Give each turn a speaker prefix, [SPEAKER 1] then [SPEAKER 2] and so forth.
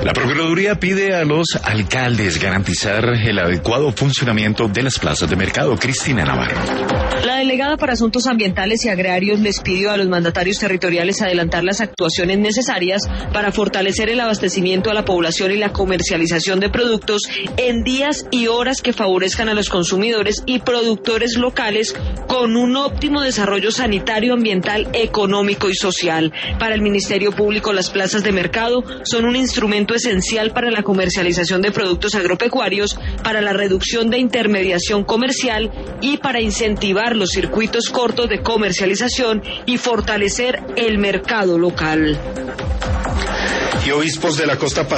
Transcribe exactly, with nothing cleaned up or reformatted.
[SPEAKER 1] La Procuraduría pide a los alcaldes garantizar el adecuado funcionamiento de las plazas de mercado. Cristina Navarro.
[SPEAKER 2] La delegada para Asuntos Ambientales y Agrarios les pidió a los mandatarios territoriales adelantar las actuaciones necesarias para fortalecer el abastecimiento a la población y la comercialización de productos en días y horas que favorezcan a los consumidores y productores locales con un óptimo desarrollo sanitario, ambiental, económico y social. Para el Ministerio Público, las plazas de mercado son un instrumento esencial para la comercialización de productos agropecuarios, para la reducción de intermediación comercial y para incentivar los circuitos cortos de comercialización y fortalecer el mercado local.
[SPEAKER 1] Y obispos de la costa